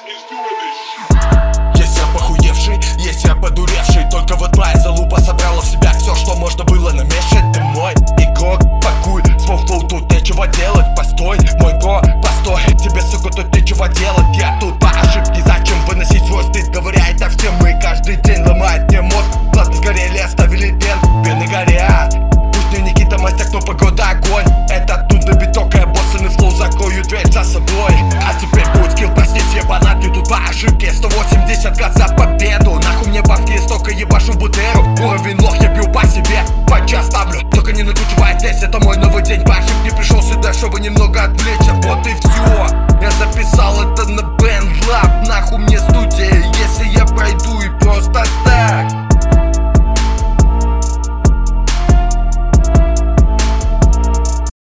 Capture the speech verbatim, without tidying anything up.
Есть я похуевший, есть я подуревший. Только вот моя залупа собрала в себя все, что можно было намешать. Ты мой игрок, пакуй, смолфлоу, тут нечего делать. Постой, мой бро, постой, тебе, сука, тут нечего делать. Я тут по ошибке, зачем выносить свой стыд? Говоря это всем, мы каждый день ломает мне мозг. Платы сгорели, оставили тлен, вены горят. Пусть не Никита Мастер, но погода огонь. Это тут на биток, а боссный флоу, закрою дверь за собой. А теперь будет скилл, простись, ебанат, я тут по ошибке. Сто восемьдесят газ за победу. Нахуй мне бабки, столько ебашу бутеру. Уровень лох, я бью по себе, панчи оставлю. Только не накручивай здесь, это мой новый день. По ошибке пришел сюда, чтобы немного отвлечься. Вот и все, я записал это на BandLab. Нахуй мне студия, если я пройду и просто